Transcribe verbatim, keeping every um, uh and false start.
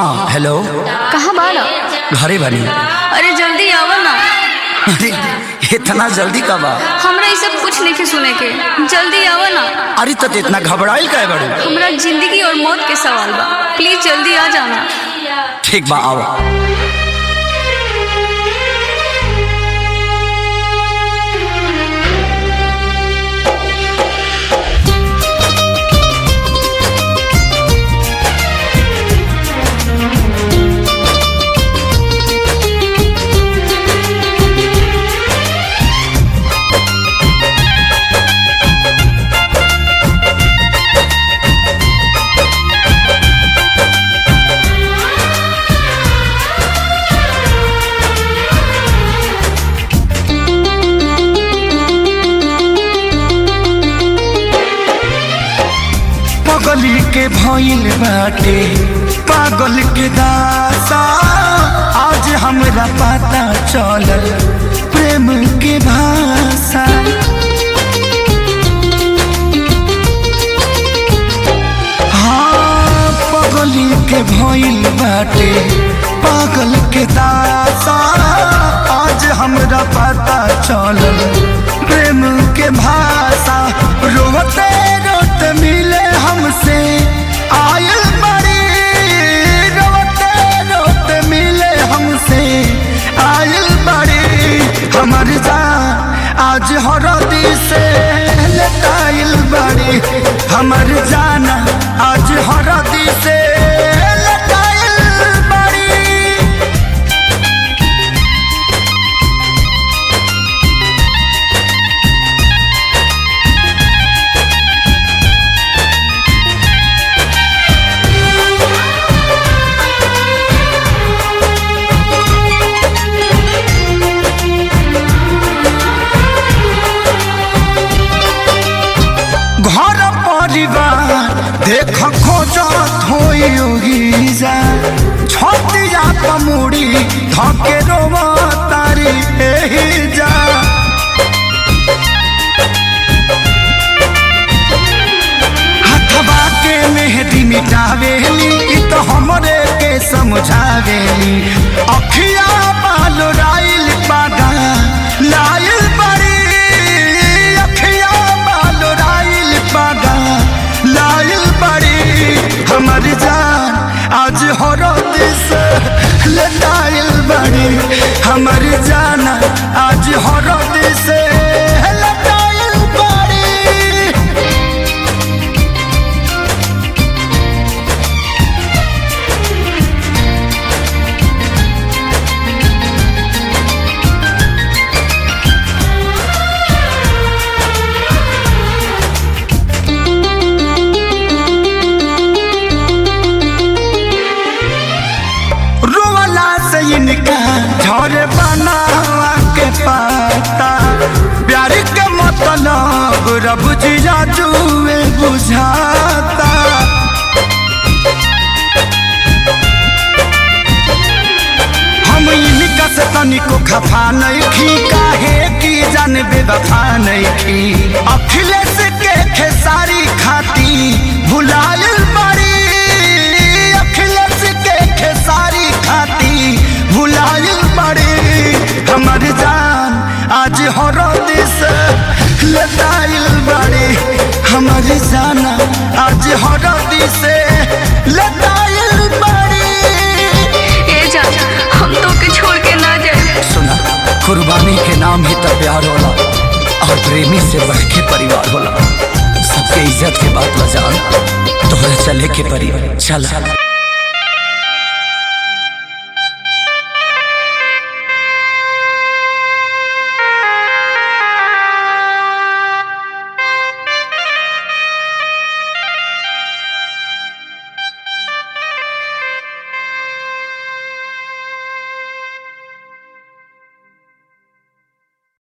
हाँ हेलो। कहाँ बाड़ा? घरे बनी। अरे जल्दी आवा ना। अरे इतना जल्दी कब आ? हमरा ये सब कुछ नहीं सुने के, जल्दी आवा ना। अरे तो इतना घबराइल काहे बड़ू? हमरा जिंदगी और मौत के सवाल बा, प्लीज जल्दी आ जाना। ठीक बा आवा। पागल के भइल बाटे पागल के दासा, आज हमरा पता चलल प्रेम के भाषा। हाँ पागल के भइल बाटे पागल के दासा, आज हमरा पता चलल प्रेम के भाषा। रोते रोते मिले हमसे आयल बड़ी, रोते रोते मिले हमसे आयल बड़ी। हमर जान आज हरदी से लटाइल बड़ी, हमर जान आज हरदी से लटाइल बड़ी। देख खोजत होई जा छतिया पमुड़ी धके रोवा तारी एही जा। हथवा के मेहंदी मिटावेली इ तो हमरे के समझावेली। अखिया बाल राइल पादा लाइल बड़ी, अखिया बाल राइल पादा लाइल बड़ी। हमर जान आज हरद से लटाइल बड़ी, हमर जान आज हरद से लटाइल बड़ी। झरे बनावा के पाता प्यार के मतलब रब जिया जुए बुझाता। हम इनका से तनिको खफा नहीं खी, काहे की जान बेवफा नहीं खी। अखिलेश के खेसारी खाती भुलाइल बड़ी, अखिलेश के खेसारी खाती भुलाइल बड़ी। हमर जान आज हरद से लटाइल बड़ी, हमर जान आज हरद से लटाइल बड़ी। ए जान हम तो के छोड़ के ना जाए। सुना कुर्बानी के नाम ही तो प्यार होला, और प्रेमी से बढ़ के परिवार होला। सबके इज्जत के बात बजान तोहरा चले के परी चल।